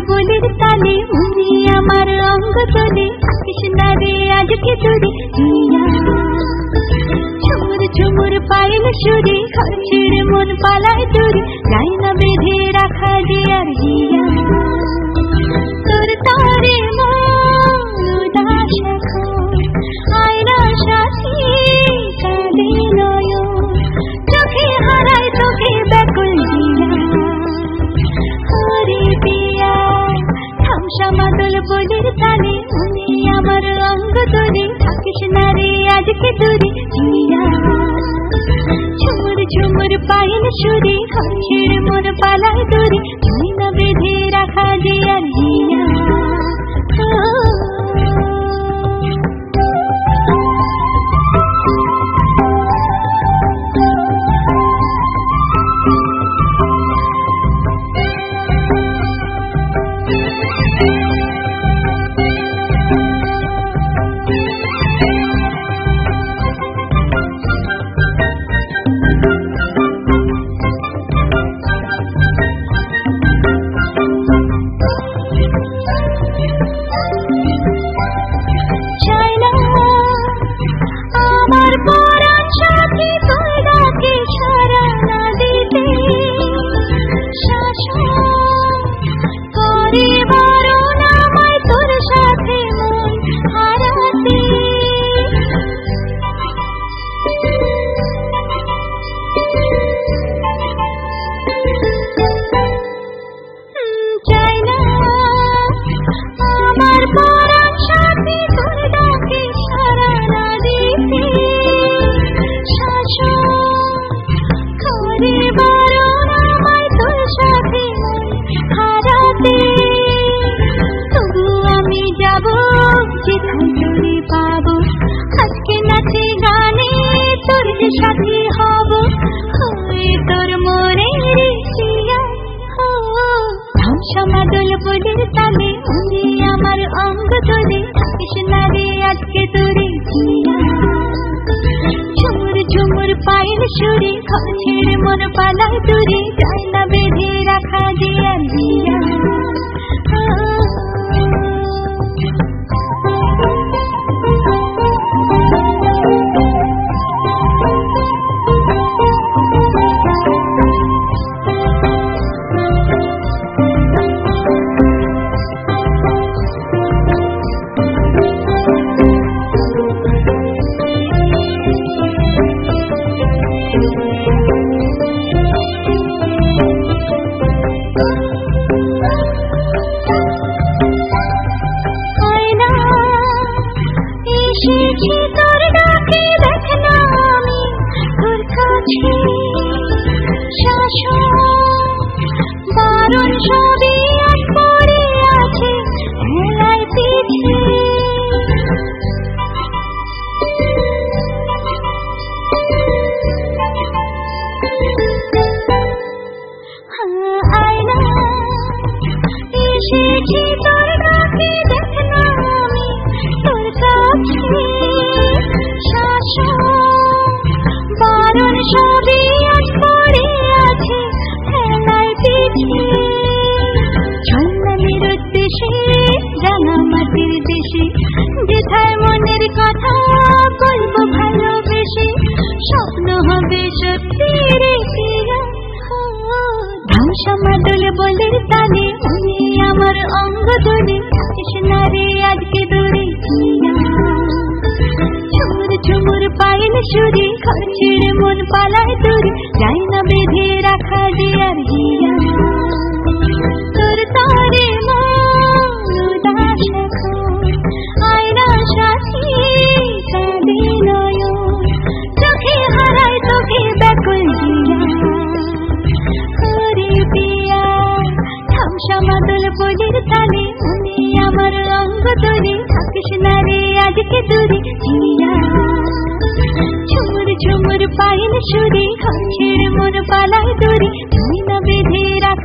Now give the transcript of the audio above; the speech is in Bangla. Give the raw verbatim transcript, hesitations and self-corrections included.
বুলবুলির তালে মনে আমার অঙ্গ তোলে কৃষ্ণা রে আজকে দূরে জিয়া ঝুমুর ঝুমুর পায়েল সুরে ঘর ছেড়ে মন পালায় দূরে যাই না বেঁধে রাখা যে আর হিয়া তোর তারে মন উদাস আয়না সাথী কাঁদে নয়ন চোখে হারায় তোকে ব্যাকুল জিয়া হরে পিয়া থামসা মাদল বলির তালে মনে আমার অঙ্গ তোলে থাকিস না রে আজকে দূরে জিয়া ঝুমুর ঝুমুর পায়েল সুরে ঘর ছেড়ে মন পালায় দূরে যাই না বেঁধে রাখা যে আর হিয়া সাথী হব হয়ে তোর মনে ধামসা মাদল বলির তালে মনে আমার অঙ্গ তোলে থাকিস না রে আজকে দূরে জিয়া ঝুমুর ঝুমুর পায়েল সুরে ঘর ছেড়ে মন পালায় দূরে যাই না বেঁধে রাখা যে আর হিয়া মাদল বলির তালে মনে আমার অঙ্গ তোলে থাকিস না রে আজকে দূরে জিয়া ঝুমুর ঝুমুর পায়েল সুরে ঘর ছেড়ে মন পালায় দূরে যাই না বেঁধে রাখা যে আর হিয়া তোর তারে মন উদাস আয়না সাথী কাঁদে নয়ন চোখে হারায় তোকে ব্যাকুল জিয়া ধামসা মাদল বলির তালে মনে আমার অঙ্গ তোলে থাকিস না রে আজকে দূরে জিয়া ঝুমুর ঝুমুর পায়েল সুরে ঘর ছেড়ে মন পালায় দূরে যাই না বেঁধে রাখা